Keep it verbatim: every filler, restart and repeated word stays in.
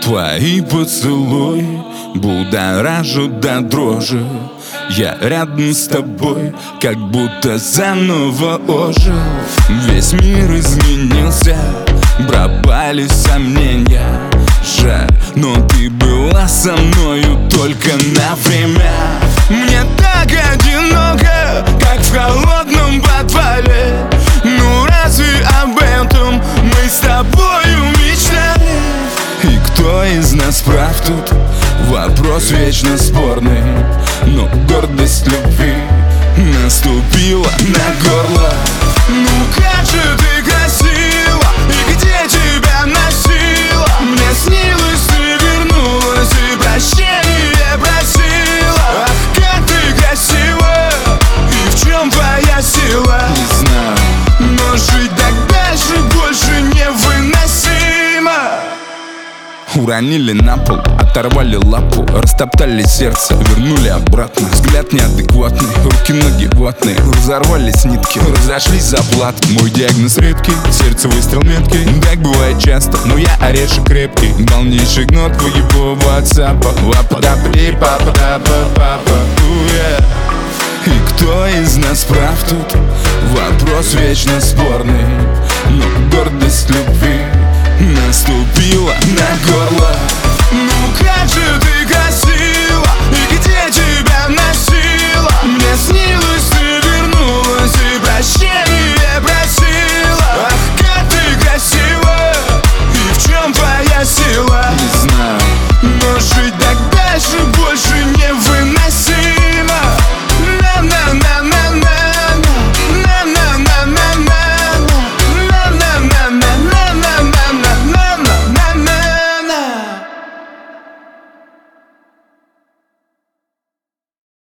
Твои поцелуи будоражат до дрожи. Я рядом с тобой, как будто заново ожил. Весь мир изменился, пропали сомнения. Жаль, но ты была со мною только на время. Мне так одиноко, как в холодном подвале. Ну разве об этом мы с тобою мечтали? И кто из нас прав тут? Вопрос вечно спорный. Но гордость любви наступила на горло. Ну как же ты красива, и где тебя носила? Мне снилось, ты вернулась и прощение просила. Ах, как ты красива, и в чем твоя сила? Не знаю, но жить так дальше больше невыносимо. Уронили на пол, оторвали лапу, растоптали сердце, вернули обратно. Взгляд неадекватный, руки-ноги ватные, разорвались нитки, разошлись заплаты. Мой диагноз редкий, сердце выстрел меткий. Так бывает часто, но я орешек крепкий. Полнейший гнот твоего ватсапа. Вапа-дапли, папа-дапа-папа. И кто из нас прав тут? Вопрос вечно спорный. Но гордость любви наступила